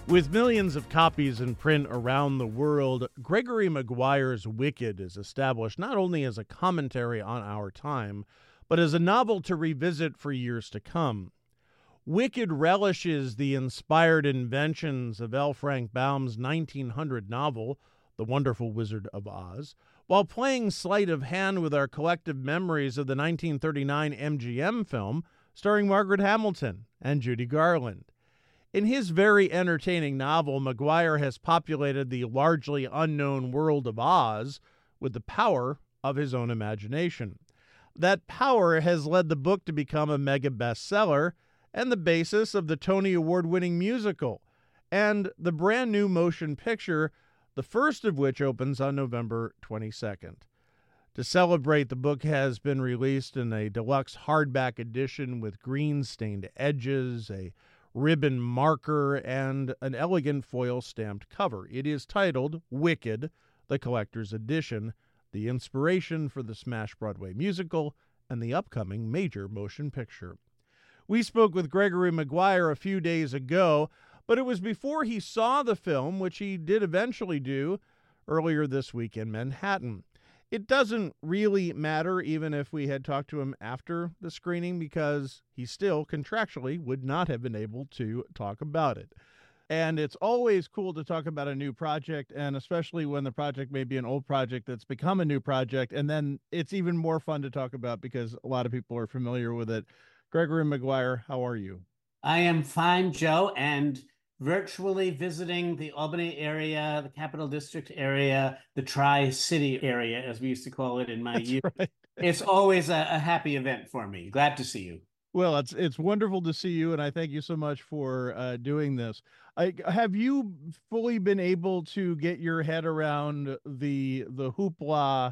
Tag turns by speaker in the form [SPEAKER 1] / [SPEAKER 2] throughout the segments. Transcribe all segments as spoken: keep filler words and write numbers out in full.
[SPEAKER 1] With millions of copies in print around the world, Gregory Maguire's Wicked is established not only as a commentary on our time, but as a novel to revisit for years to come. Wicked relishes the inspired inventions of L. Frank Baum's nineteen hundred novel, The Wonderful Wizard of Oz, while playing sleight of hand with our collective memories of the nineteen thirty-nine M G M film starring Margaret Hamilton and Judy Garland. In his very entertaining novel, Maguire has populated the largely unknown world of Oz with the power of his own imagination. That power has led the book to become a mega bestseller and the basis of the Tony Award-winning musical and the brand new motion picture, the first of which opens on November twenty-second. To celebrate, the book has been released in a deluxe hardback edition with green-stained edges, a ribbon marker, and an elegant foil-stamped cover. It is titled Wicked, the Collector's Edition, the inspiration for the Smash Broadway musical and the upcoming major motion picture. We spoke with Gregory Maguire a few days ago, but it was before he saw the film, which he did eventually do earlier this week in Manhattan. It doesn't really matter even if we had talked to him after the screening, because he still contractually would not have been able to talk about it. And it's always cool to talk about a new project, and especially when the project may be an old project that's become a new project, and then it's even more fun to talk about because a lot of people are familiar with it. Gregory Maguire, how are you?
[SPEAKER 2] I am fine, Joe, and virtually visiting the Albany area, the Capital District area, the Tri-City area, as we used to call it in my
[SPEAKER 1] That's
[SPEAKER 2] youth.
[SPEAKER 1] right.
[SPEAKER 2] It's always a, a happy event for me. Glad to see you.
[SPEAKER 1] Well, it's it's wonderful to see you, and I thank you so much for uh, doing this. I, have you fully been able to get your head around the the hoopla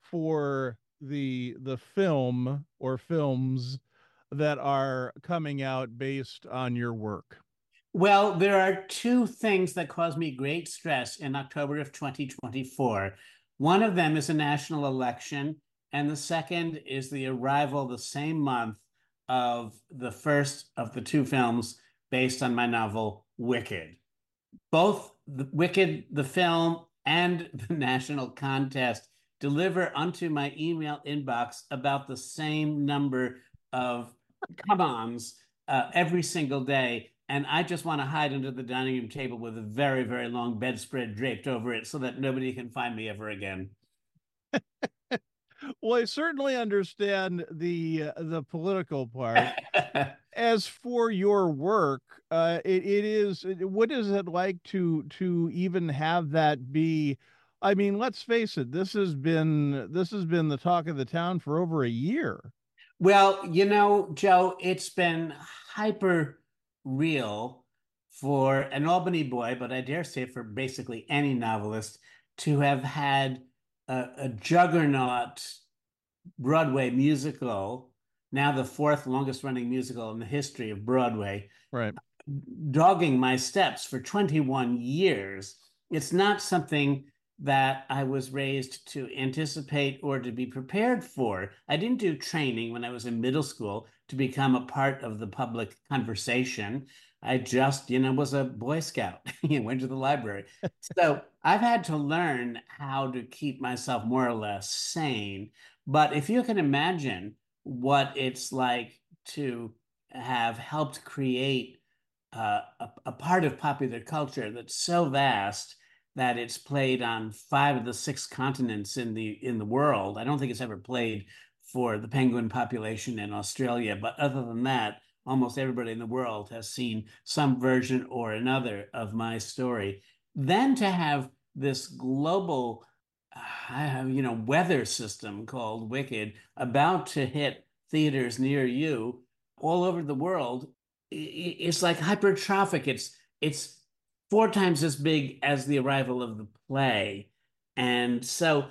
[SPEAKER 1] for the the film or films that are coming out based on your work?
[SPEAKER 2] Well, there are two things that cause me great stress in October of twenty twenty-four. One of them is a national election, and the second is the arrival the same month of the first of the two films based on my novel, Wicked. Both the Wicked, the film, and the national contest deliver onto my email inbox about the same number of come-ons uh, every single day. And I just want to hide under the dining room table with a very, very long bedspread draped over it so that nobody can find me ever again.
[SPEAKER 1] Well, I certainly understand the uh, the political part. As for your work, uh, it, it is. What is it like to to even have that be? I mean, let's face it. This has been this has been the talk of the town for over a year.
[SPEAKER 2] Well, you know, Joe, it's been hyper real for an Albany boy, but I dare say for basically any novelist to have had a, a juggernaut Broadway musical, now the fourth longest running musical in the history of Broadway,
[SPEAKER 1] Right.
[SPEAKER 2] dogging my steps for twenty-one years. It's not something that I was raised to anticipate or to be prepared for. I didn't do training when I was in middle school to become a part of the public conversation. I just, you know, was a Boy Scout and went to the library. So I've had to learn how to keep myself more or less sane. But if you can imagine what it's like to have helped create uh, a, a part of popular culture that's so vast that it's played on five of the six continents in the in the world. I don't think it's ever played for the penguin population in Australia, but other than that, almost everybody in the world has seen some version or another of my story. Then to have this global, uh, you know, weather system called Wicked about to hit theaters near you all over the world, it's like hypertrophic. It's it's four times as big as the arrival of the play. And so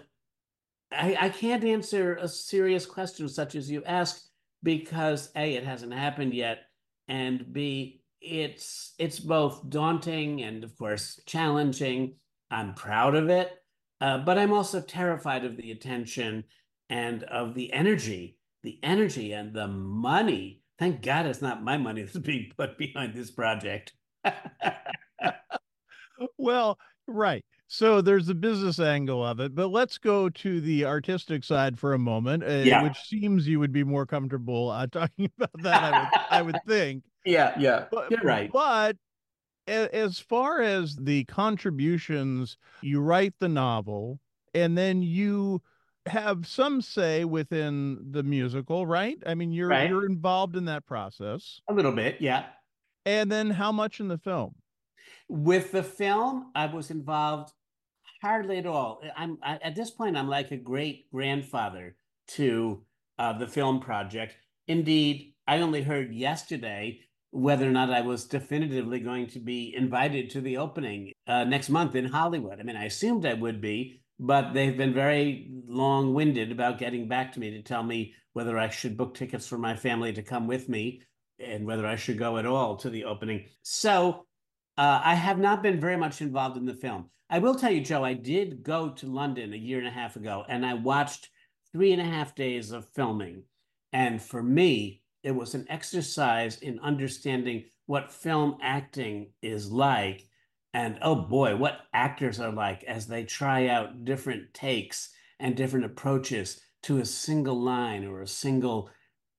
[SPEAKER 2] I, I can't answer a serious question such as you asked because A, it hasn't happened yet, and B, it's it's both daunting and of course challenging. I'm proud of it, uh, but I'm also terrified of the attention and of the energy, the energy and the money. Thank God it's not my money that's being put behind this project.
[SPEAKER 1] Well, right. So there's the business angle of it, but let's go to the artistic side for a moment, uh,
[SPEAKER 2] Yeah.
[SPEAKER 1] which seems you would be more comfortable uh, talking about that. I would, I would think.
[SPEAKER 2] Yeah, yeah.
[SPEAKER 1] But,
[SPEAKER 2] You're right.
[SPEAKER 1] but a- as far as the contributions, you write the novel, and then you have some say within the musical, right? I mean, you're
[SPEAKER 2] Right.
[SPEAKER 1] you're involved in that process.
[SPEAKER 2] A little bit, yeah.
[SPEAKER 1] And then how much in the film?
[SPEAKER 2] With the film, I was involved hardly at all. I'm I, at this point, I'm like a great grandfather to uh, the film project. Indeed, I only heard yesterday whether or not I was definitively going to be invited to the opening uh, next month in Hollywood. I mean, I assumed I would be, but they've been very long-winded about getting back to me to tell me whether I should book tickets for my family to come with me and whether I should go at all to the opening. So uh, I have not been very much involved in the film. I will tell you, Joe, I did go to London a year and a half ago and I watched three and a half days of filming. And for me, it was an exercise in understanding what film acting is like. And oh boy, what actors are like as they try out different takes and different approaches to a single line or a single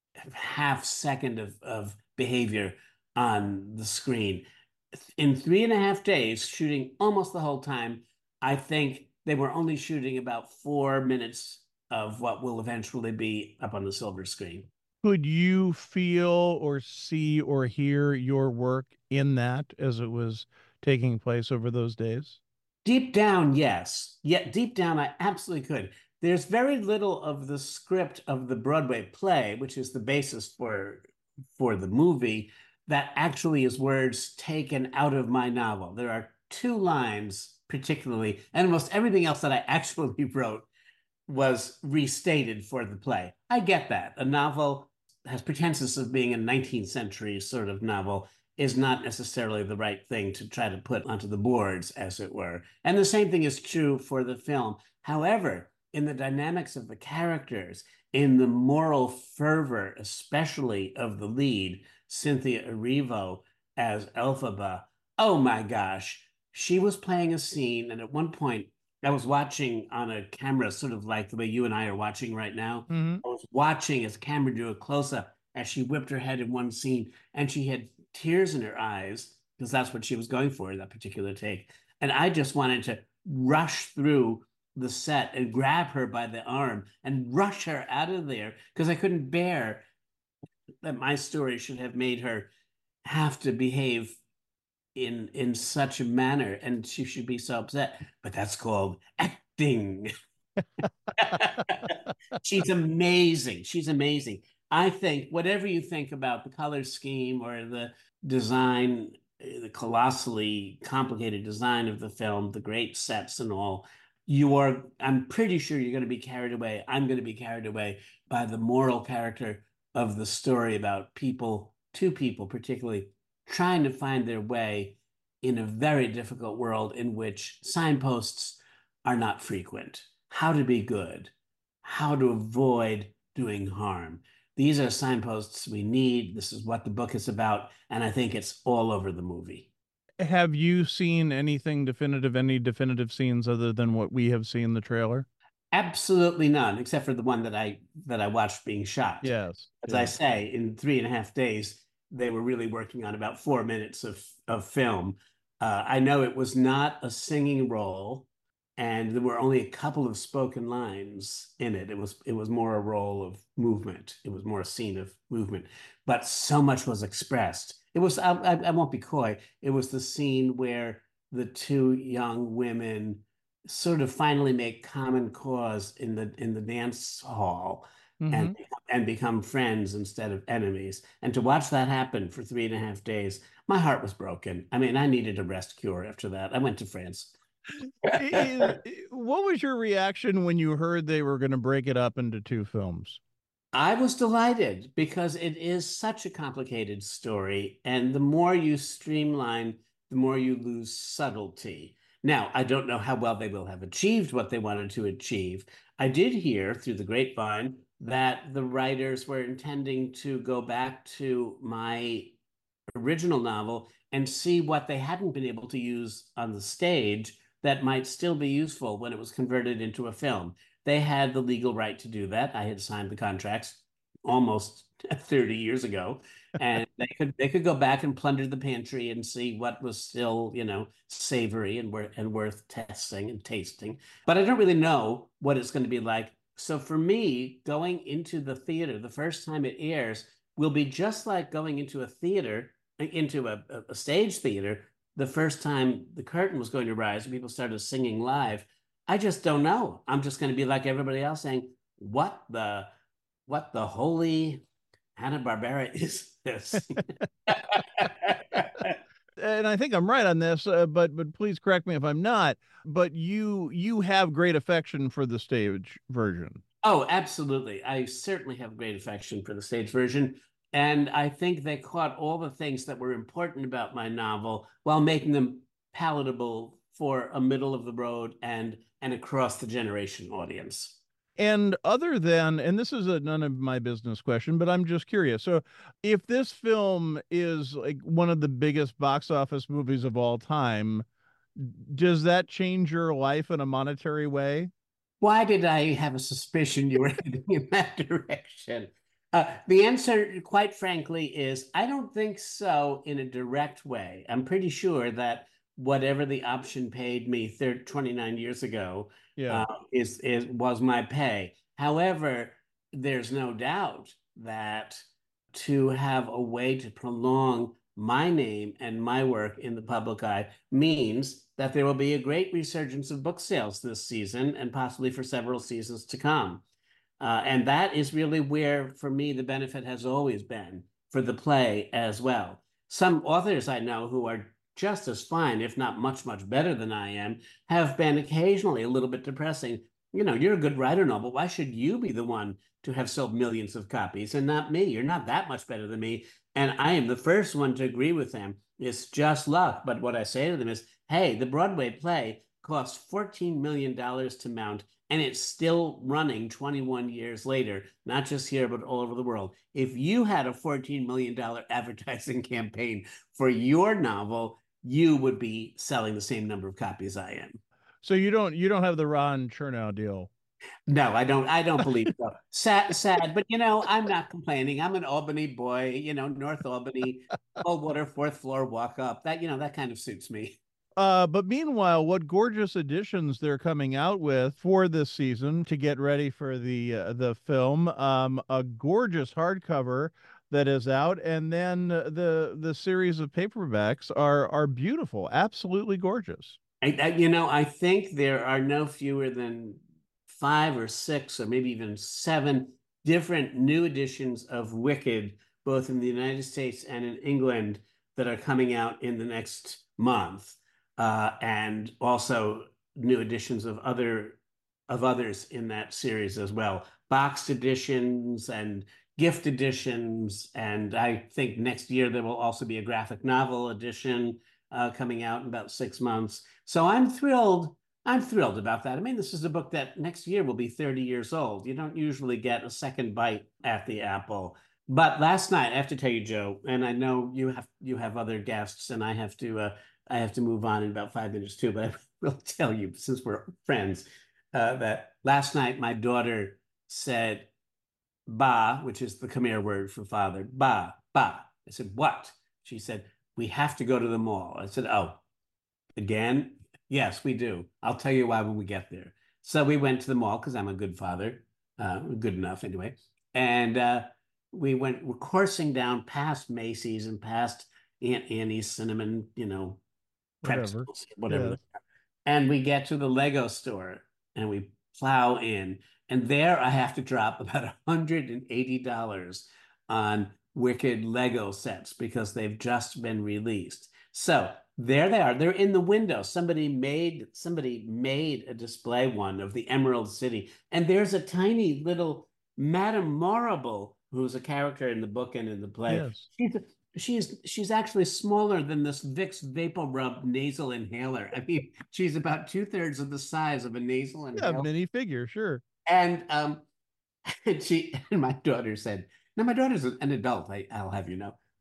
[SPEAKER 2] half second of, of behavior on the screen. In three and a half days, shooting almost the whole time, I think they were only shooting about four minutes of what will eventually be up on the silver screen.
[SPEAKER 1] Could you feel or see or hear your work in that as it was taking place over those days?
[SPEAKER 2] Deep down, yes. Yet deep down, I absolutely could. There's very little of the script of the Broadway play, which is the basis for for the movie, that actually is words taken out of my novel. There are two lines particularly, and almost everything else that I actually wrote was restated for the play. I get that. A novel has pretenses of being a nineteenth century sort of novel is not necessarily the right thing to try to put onto the boards, as it were. And the same thing is true for the film. However, in the dynamics of the characters, in the moral fervor, especially of the lead, Cynthia Erivo as Elphaba, oh my gosh, she was playing a scene, and at one point I was watching on a camera, sort of like the way you and I are watching right now.
[SPEAKER 1] Hmm.
[SPEAKER 2] I was watching as camera drew a close up as she whipped her head in one scene, and she had tears in her eyes because that's what she was going for in that particular take. And I just wanted to rush through the set and grab her by the arm and rush her out of there because I couldn't bear that my story should have made her have to behave in in such a manner and she should be so upset, but that's called acting. She's amazing. She's amazing. I think whatever you think about the color scheme or the design, the colossally complicated design of the film, the great sets and all, you are, I'm pretty sure you're going to be carried away. I'm going to be carried away by the moral character of the story about people, two people particularly, trying to find their way in a very difficult world in which signposts are not frequent. How to be good, how to avoid doing harm. These are signposts we need. This is what the book is about. And I think it's all over the movie.
[SPEAKER 1] Have you seen anything definitive, any definitive scenes other than what we have seen in the trailer?
[SPEAKER 2] Absolutely none, except for the one that I that I watched being shot.
[SPEAKER 1] Yes.
[SPEAKER 2] As I
[SPEAKER 1] Yeah.
[SPEAKER 2] say, in three and a half days, they were really working on about four minutes of, of film. Uh, I know it was not a singing role, and there were only a couple of spoken lines in it. It was it was more a role of movement. It was more a scene of movement, but so much was expressed. It was I, I, I won't be coy. It was the scene where the two young women sort of finally make common cause in the in the dance hall and
[SPEAKER 1] Hmm.
[SPEAKER 2] and become friends instead of enemies. And to watch that happen for three and a half days, my heart was broken. I mean, I needed a rest cure after that. I went to France.
[SPEAKER 1] What was your reaction when you heard they were going to break it up into two films?
[SPEAKER 2] I was delighted because it is such a complicated story. And the more you streamline, the more you lose subtlety. Now, I don't know how well they will have achieved what they wanted to achieve. I did hear through the grapevine that the writers were intending to go back to my original novel and see what they hadn't been able to use on the stage that might still be useful when it was converted into a film. They had the legal right to do that. I had signed the contracts almost thirty years ago, and they could they could go back and plunder the pantry and see what was still, you know, savory and worth and worth testing and tasting. But I don't really know what it's going to be like. So for me, going into the theater the first time it airs will be just like going into a theater, into a, a stage theater, the first time the curtain was going to rise and people started singing live. I just don't know. I'm just going to be like everybody else saying, what the, what the holy Hanna-Barbera is this?
[SPEAKER 1] And I think I'm right on this, uh, but but please correct me if I'm not. But you you have great affection for the stage version.
[SPEAKER 2] Oh, absolutely. I certainly have great affection for the stage version. And I think they caught all the things that were important about my novel while making them palatable for a middle of the road and and across the generation audience.
[SPEAKER 1] And other than, and this is a none of my business question, but I'm just curious. So, if this film is like one of the biggest box office movies of all time, does that change your life in a monetary way?
[SPEAKER 2] Why did I have a suspicion you were heading in that direction? Uh, the answer, quite frankly, is I don't think so in a direct way. I'm pretty sure that whatever the option paid me thirty, twenty-nine years ago
[SPEAKER 1] Yeah.
[SPEAKER 2] uh, is, is was my pay. However, there's no doubt that to have a way to prolong my name and my work in the public eye means that there will be a great resurgence of book sales this season and possibly for several seasons to come. Uh, and that is really where, for me, the benefit has always been for the play as well. Some authors I know who are just as fine, if not much, much better than I am, have been occasionally a little bit depressing. You know, you're a good writer and all, but why should you be the one to have sold millions of copies and not me? You're not that much better than me. And I am the first one to agree with them. It's just luck. But what I say to them is, hey, the Broadway play cost fourteen million dollars to mount, and it's still running twenty-one years later, not just here, but all over the world. If you had a fourteen million dollars advertising campaign for your novel, you would be selling the same number of copies I am.
[SPEAKER 1] So you don't you don't have the Ron Chernow deal.
[SPEAKER 2] No, I don't. I don't believe so. Sad, sad, but you know, I'm not complaining. I'm an Albany boy. You know, North Albany, cold water, fourth floor, walk up. That you know, that kind of suits me.
[SPEAKER 1] Uh, but meanwhile, what gorgeous additions they're coming out with for this season to get ready for the uh, the film. Um, a gorgeous hardcover that is out, and then the the series of paperbacks are are beautiful, absolutely gorgeous.
[SPEAKER 2] I, I, you know, I think there are no fewer than five or six, or maybe even seven different new editions of Wicked, both in the United States and in England, that are coming out in the next month, uh, and also new editions of other of others in that series as well, boxed editions and gift editions, and I think next year there will also be a graphic novel edition uh, coming out in about six months. So I'm thrilled. I'm thrilled about that. I mean, this is a book that next year will be thirty years old. You don't usually get a second bite at the apple. But last night, I have to tell you, Joe, and I know you have you have other guests, and I have to uh, I have to move on in about five minutes too. But I will tell you, since we're friends, uh, that last night my daughter said "ba," which is the Khmer word for father. Ba, ba. I said, "What?" She said, "We have to go to the mall." I said, "Oh, again?" "Yes, we do. I'll tell you why when we get there." So we went to the mall because I'm a good father, uh, good enough anyway. And uh, we went, we're coursing down past Macy's and past Aunt Annie's cinnamon, you know,
[SPEAKER 1] Whatever.
[SPEAKER 2] pretzels, whatever.
[SPEAKER 1] Yes.
[SPEAKER 2] And we get to the Lego store and we plow in. And there I have to drop about one hundred eighty dollars on Wicked Lego sets because they've just been released. So there they are. They're in the window. Somebody made somebody made a display one of the Emerald City. And there's a tiny little Madame Marable, who's a character in the book and in the play.
[SPEAKER 1] Yes.
[SPEAKER 2] She's she's she's actually smaller than this Vicks Vapor Rub nasal inhaler. I mean, she's about two thirds of the size of a nasal
[SPEAKER 1] Yeah,
[SPEAKER 2] inhaler.
[SPEAKER 1] mini figure, sure.
[SPEAKER 2] And um, and she and my daughter said, now my daughter's an adult. I, I'll have you know,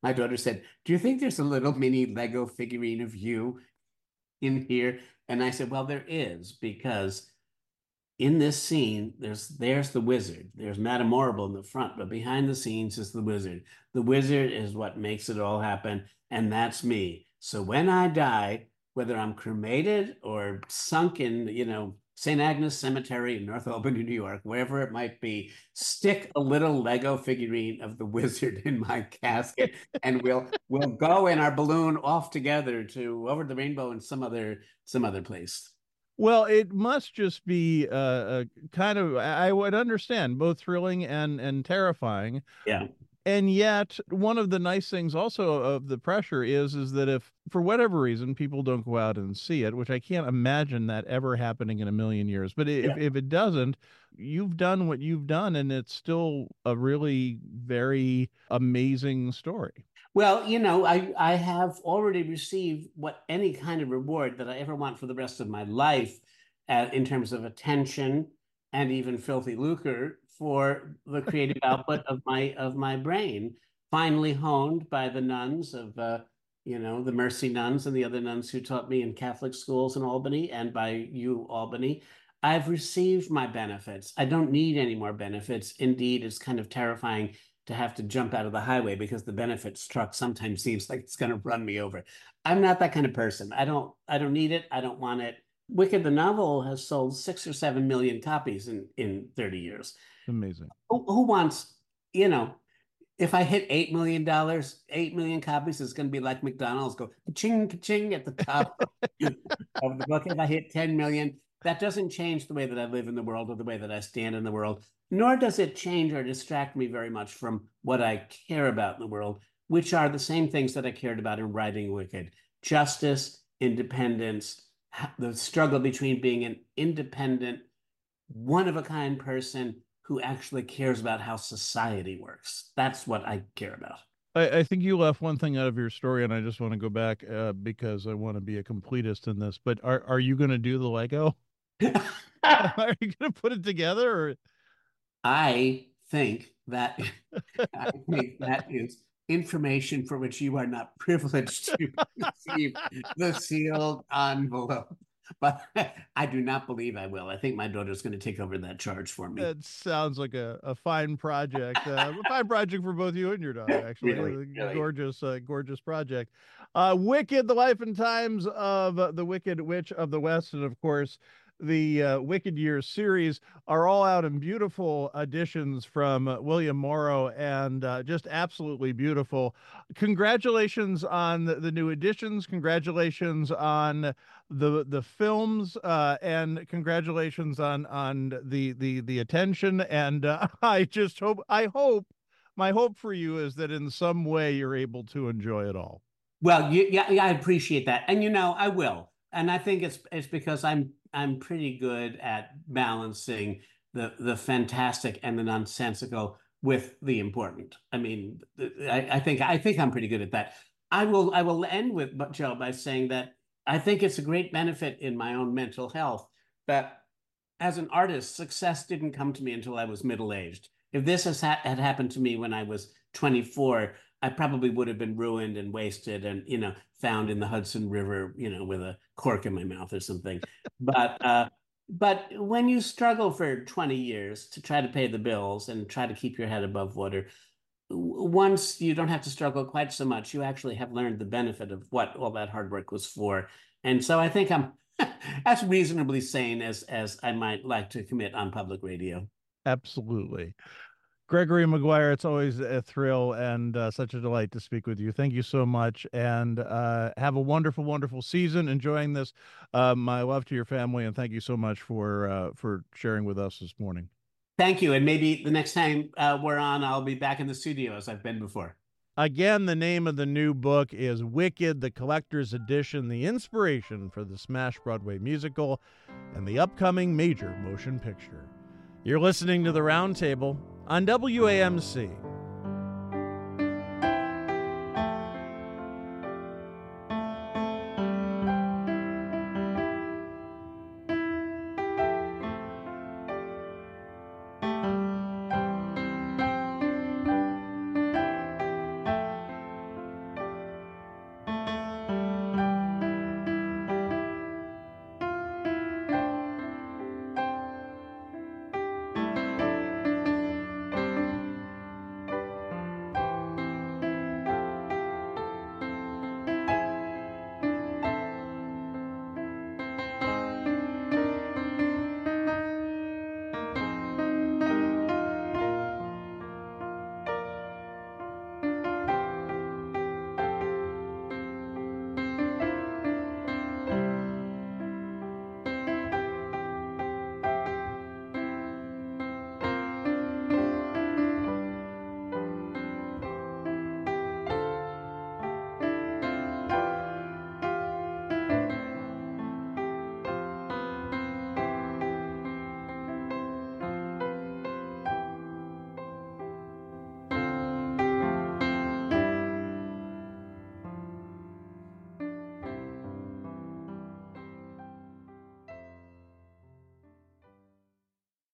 [SPEAKER 2] My daughter said, "Do you think there's a little mini Lego figurine of you in here?" And I said, "Well, there is, because in this scene, there's there's the wizard. There's Madame Morrible in the front, but behind the scenes is the wizard. The wizard is what makes it all happen, and that's me. So when I die, whether I'm cremated or sunk in, you know, Saint Agnes Cemetery in North Albany, New York, wherever it might be, stick a little Lego figurine of the wizard in my casket, and we'll we'll go in our balloon off together to over the rainbow in some other some other place."
[SPEAKER 1] Well, it must just be uh, a kind of, I would understand, both thrilling and and terrifying.
[SPEAKER 2] Yeah.
[SPEAKER 1] And yet, one of the nice things also of the pressure is is that if for whatever reason people don't go out and see it, which I can't imagine that ever happening in a million years, but if
[SPEAKER 2] Yeah.
[SPEAKER 1] if it doesn't, you've done what you've done, and it's still a really very amazing story.
[SPEAKER 2] Well, you know, I I have already received what any kind of reward that I ever want for the rest of my life, uh, in terms of attention and even filthy lucre for the creative output of my of my brain, finely honed by the nuns of uh, you know, the Mercy nuns and the other nuns who taught me in Catholic schools in Albany, and by you, Albany. I've received my benefits. I don't need any more benefits. Indeed, it's kind of terrifying to have to jump out of the highway because the benefits truck sometimes seems like it's going to run me over. I'm not that kind of person. I don't I don't need it. I don't want it. Wicked the novel has sold six or seven million copies in in thirty years.
[SPEAKER 1] Amazing.
[SPEAKER 2] Who, who wants, you know, if I hit eight million dollars, eight million copies is going to be like McDonald's go ching ching at the top of the book. If I hit ten million, that doesn't change the way that I live in the world or the way that I stand in the world, nor does it change or distract me very much from what I care about in the world, which are the same things that I cared about in writing Wicked: justice, independence, the struggle between being an independent, one-of-a-kind person who actually cares about how society works. That's what I care about.
[SPEAKER 1] I, I think you left one thing out of your story, and I just want to go back uh, because I want to be a completist in this. But are are you going to do the Lego? Are you going to put it together? Or
[SPEAKER 2] I think that I think that is information for which you are not privileged to receive the sealed envelope. But I do not believe I will. I think my daughter's going to take over that charge for me.
[SPEAKER 1] It sounds like a, a fine project, uh, a fine project for both you and your daughter, actually.
[SPEAKER 2] Really,
[SPEAKER 1] A
[SPEAKER 2] really.
[SPEAKER 1] gorgeous, uh, gorgeous project. Uh, Wicked, the life and times of uh, the Wicked Witch of the West, and of course, the uh, Wicked Years series are all out in beautiful editions from uh, William Morrow, and uh, just absolutely beautiful. Congratulations on the, the new editions. Congratulations on the the films, uh, and congratulations on on the the the attention. And uh, I just hope I hope my hope for you is that in some way you're able to enjoy it all.
[SPEAKER 2] Well, you, yeah, yeah, I appreciate that, and you know, I will, and I think it's it's because I'm I'm pretty good at balancing the the fantastic and the nonsensical with the important. I mean, I, I think I think I'm pretty good at that. I will I will end with Joe by saying that I think it's a great benefit in my own mental health that as an artist, success didn't come to me until I was middle aged. If this has ha- had happened to me when I was twenty-four, I probably would have been ruined and wasted and, you know, found in the Hudson River, you know, with a cork in my mouth or something. But uh, but when you struggle for twenty years to try to pay the bills and try to keep your head above water, once you don't have to struggle quite so much, you actually have learned the benefit of what all that hard work was for. And so I think I'm as reasonably sane as as I might like to commit on public radio.
[SPEAKER 1] Absolutely. Gregory Maguire, it's always a thrill and uh, such a delight to speak with you. Thank you so much, and uh, have a wonderful, wonderful season. Enjoying this. Uh, my love to your family, and thank you so much for uh, for sharing with us this morning.
[SPEAKER 2] Thank you, and maybe the next time uh, we're on, I'll be back in the studio as I've been before.
[SPEAKER 1] Again, the name of the new book is Wicked, the Collector's Edition, the inspiration for the Smash Broadway musical and the upcoming major motion picture. You're listening to The Roundtable on W A M C.